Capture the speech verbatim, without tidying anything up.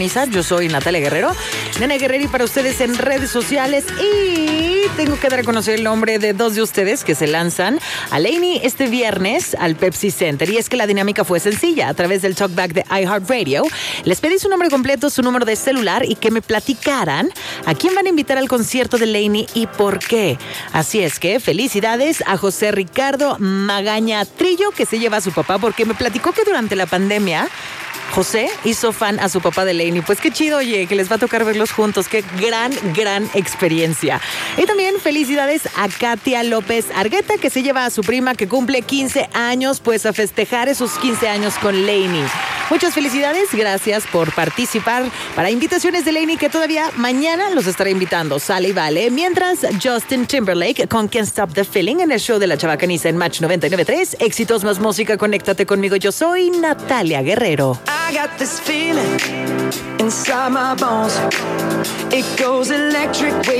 Yo soy Natalia Guerrero, Nene Guerrero, y para ustedes en redes sociales. Y tengo que dar a conocer el nombre de dos de ustedes que se lanzan a Laney este viernes al Pepsi Center. Y es que la dinámica fue sencilla. A través del talkback de iHeartRadio, les pedí su nombre completo, su número de celular y que me platicaran a quién van a invitar al concierto de Laney y por qué. Así es que felicidades a José Ricardo Magaña Trillo, que se lleva a su papá, porque me platicó que durante la pandemia José hizo fan a su papá de Laney. Pues qué chido, oye, que les va a tocar verlos juntos. Qué gran, gran experiencia. Y también felicidades a Katia López Argueta, que se lleva a su prima que cumple quince años, pues a festejar esos quince años con Laney. Muchas felicidades, gracias por participar para invitaciones de Laney, que todavía mañana los estaré invitando. Sale y vale. Mientras, Justin Timberlake con Can't Stop the Feeling en el show de La Chavacaniza en Match noventa y nueve punto tres. Éxitos más música, conéctate conmigo. Yo soy Natalia Guerrero. I got this feeling inside my bones. It goes electric.